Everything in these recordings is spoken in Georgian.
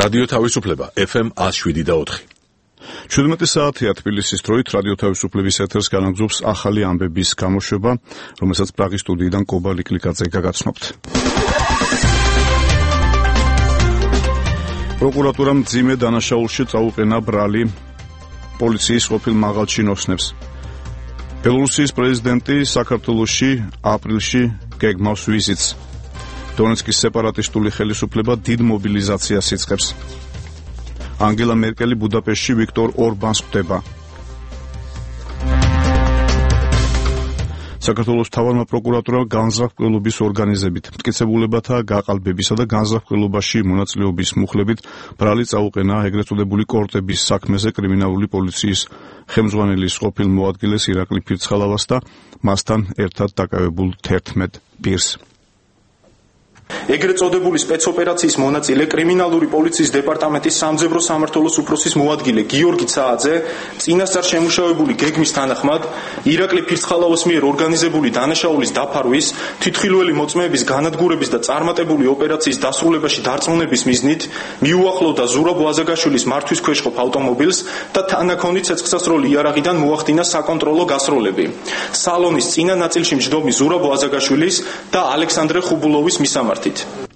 რადიო თავისუფლება FM 107.4. 17 საათია თბილისის დროით რადიო თავისუფლების ეთერს განაგზობს ახალი ამბების გამოშვება, რომელსაც პრაღის სტუდიიდან კობა ლიკლიკაძე გაგაცნობთ. პროკურატურამ მძიმე დანაშაულში წაუყენა ბრალი პოლიციის ყოფილ მაღალ ჩინოსნებს. ბელორუსიის პრეზიდენტი საქართველოში აპრილში გეგმავს ვიზიტს. დონეცკის სეპარატისტული ხელისუფლება დიდ მობილიზაციას იწყებს. ანგელა მერკელი ბუდაპეშტში ვიქტორ ორბანს ხვდება. საქართველოს მთავარმა პროკურატურამ განზრახ-მკვლელობის ორგანიზებით, მტკიცებულებათა გაყალბებისა და განზრახ-მკვლელობაში მონაწილეობის მუხლებით ბრალი წაუყენა ეგრეთ წოდებული კორტების საქმეზე კრიმინალური პოლიციის ხელმძღვანელის ყოფილ მოადგილეს ირაკლი ფირცხალავას და მასთან ერთად დაკავებულ 11 პირს. ეგრეთ წოდებული სპეცოპერაციის მონაწილე კრიმინალური პოლიციის დეპარტამენტის სამძებრო სამმართველოს უფროსის მოადგილე გიორგი ცააძე წინასწარ შემუშავებული გეგმის თანახმად ირაკლი ფირცხალავას მიერ ორგანიზებული დანაშაულის დაფარვის, თვითხილველი მოწმეების განადგურების და წარმატებული ოპერაციის დასრულებაში დარწმუნების მიზნით მიუახლოვდა ზურაბ ვაზაგაშვილის მართვის ქვეშ ყოფ ავტომობილს და თანაქონი ცეცხლსასროლი იარაღიდან მოახდინა საკონტროლო გასროლები. სალონის წინა ნაწილში მჯდომი ზურაბ ვაზაგაშვილის და ალექსანდრე ხუბულოვის მისამართით.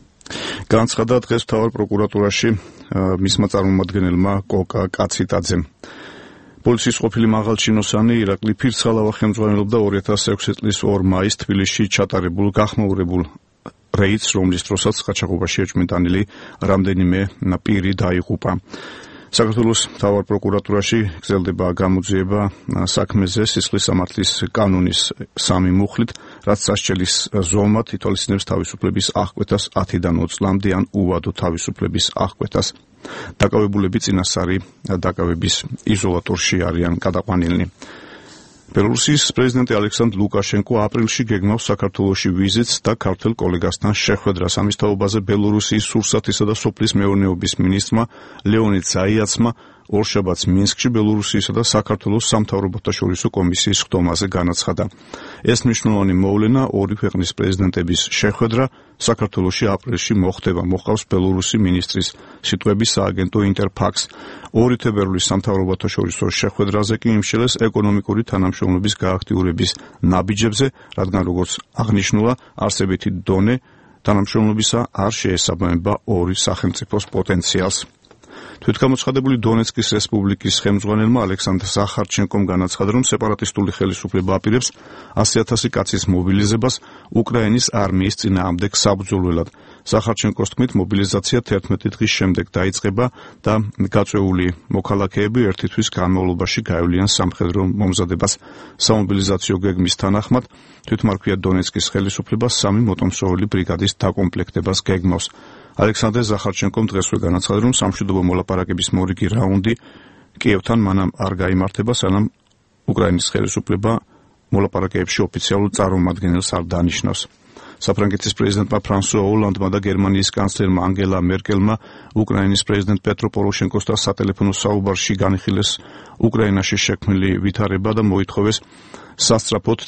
განცხადა დღეს მთავარ პროკურატურაში მისმა წარმომადგენელმა კოკა კაციტაძემ. პოლიციის ყოფილი მაღალ ჩინოსანი ირაკლი ფირცხალავა ხელმძღვანელობდა 2006 წლის 2 მაისს თბილისში ჩატარებულ გახმაურებულ რეიდს, რომლის დროსაც ყაჩაღობაში ეჭვმიტანილი რამდენიმე პირი დაიღუპა. საქართველოს მთავარ პროკურატურაში გრძელდება გამოძიება საქმეზე სისხლის სამართლის კანონის 3 მუხლით, რაც სასჯელის ზომად ითვალისწინებს თავისუფლების აღკვეთას 10-დან 20 წლამდე ან უვადო თავისუფლების აღკვეთას. დაკავებულები წინასწარი დაკავების იზოლატორში არიან გადაყვანილნი. ბელორუსიის პრეზიდენტი ალექსანდრ ლუკაშენკო აპრილში გეგმავს საქართველოში ვიზიტს და ქართველ კოლეგასთან შეხვედრას. ამის თაობაზე ბელორუსიის სურსათისა და სოფლის მეურნეობის მინისტრმა ლეონიდ ზაიაცმა ორშაბათს მინსკში ბელორუსიისა და საქართველოს სამთავრობოთა შორისო კომისიის ხდომაზე განაცხადა. ეს მნიშვნელოვანი მოვლენა ორი ქვეყნის პრეზიდენტების შეხვედრა საქართველოში აპრილში მოხდება. მოყავს ბელორუსი მინისტრის სიტყვების სააგენტო ინტერფაქს. 2 თებერვლის სამთავრობოთა შორისო შეხვედრაზე კი იმშელეს ეკონომიკური თანამშრომლობის გააქტიურების ნაბიჯებზე, რადგან როგორც აღნიშნულა, არსებითი დონე თანამშრომლობისა არ შეესაბამება ორი სახელმწიფოს პოტენციალს. თვითგამოცხადებული დონეცკის რესპუბლიკის ხელმძღვანელმა ალექსანდრ ზახარჩენკომ განაცხადა, რომ სეპარატისტული ხელისუფლება აპირებს 100,000 კაცის მობილიზებას უკრაინის არმიის წინააღმდეგ საბრძოლველად. ზახარჩენკოს თქმით, მობილიზაცია 11 დღის შემდეგ დაიწყება და გაწვეული მოქალაქეები ერთი თვის განმავლობაში გაევლიან სამხედრო მომზადებას. სამობილიზაციო გეგმის თანახმად თვითმარქვია დონეცკის ხელისუფლება 3 მოტომსროლი ბრიგადის დაკომპლექტებას გეგმავს. ალექსანდრე ზახარჩენკომ დღესვე განაცხადა, რომ სამშვიდობო მოლაპარაკების მორიგი რაუნდი კიევთან მანამ არ გაიმართება, სანამ უკრაინის ხელისუფლება მოლაპარაკეებში ოფიციალურ წარმომადგენელს არ დანიშნავს. საფრანგეთის პრეზიდენტმა ფრანსუა ოლანდმა და გერმანიის კანცლერმა ანგელა მერკელმა უკრაინის პრეზიდენტ პეტრო პოროშენკოსთან სატელეფონო საუბარში განიხილეს უკრაინაში შექმნილი ვითარება და მოითხოვეს სასწრაფოდ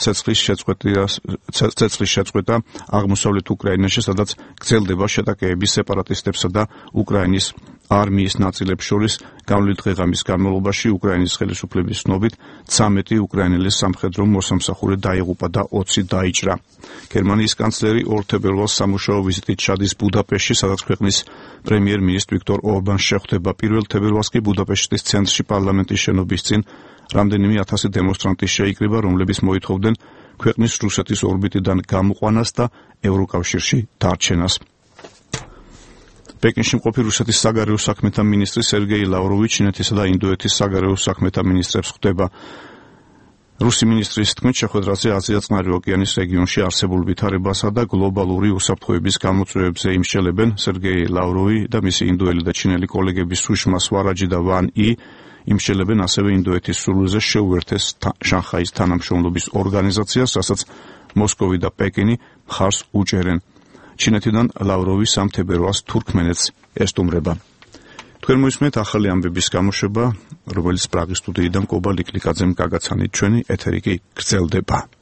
ცეცხლის შეწყვეტა აღმოსავლეთ უკრაინაში, სადაც გრძელდება შეტაკეები სეპარატისტებსა და უკრაინის არმიის ნაწილებს შორის. გამოვლილი დღე-ღამის განმავლობაში უკრაინის ხელისუფლების ცნობით 13 უკრაინელის სამხედრო მოსამსახურე დაიღუპა და 20 დაიჭრა. გერმანიის კანცლერი 2 თებერვალს სამუშაო ვიზიტით ჩადის ბუდაპეშტში, სადაც ქვეყნის პრემიერ-მინისტრ ვიქტორ ორბანს შეხვდება. 1 თებერვალს კი ბუდაპეშტის ცენტრში პარლამენტის შენობის წინ რამდენიმე 1000 დემონსტრანტი შეიკრიბა, რომლებიც მოითხოვდნენ ქვეყნის რუსეთის ორბიტიდან გამოყვანას და ევროკავშირში დარჩენას. პეკინში მყოფი რუსეთის საგარეო საქმეთა მინისტრი სერგეი ლავროვი ჩინეთისა და ინდოეთის საგარეო საქმეთა მინისტრებს ხვდება. რუსი მინისტრის თქმით, შეხვედრაზე აზია-წყნარი ოკეანის რეგიონში არსებულ ვითარებასა და გლობალური უსაფრთხოების გამოწვევებზე იმსჯელებენ. სერგეი ლავროვი და მისი ინდოელი და ჩინელი კოლეგები სუშმა სვარაჯი და ვან ი იმსჯელებენ ასევე ინდოეთის სურვილზე შეუერთეს შანხაის თანამშრომლობის ორგანიზაციას, რასაც მოსკოვი და პეკინი მხარს უჭერენ. ჩინეთიდან ლავროვი 3 თებერვალს თურქმენეთს ესტუმრება. თქვენ მოისმენთ ახალი ამბების გამოშვება, რომელიც პრაღის სტუდიიდან კობა ლიკლიკაძემ გაგაცანით. ჩვენი ეთერი კი გრძელდება.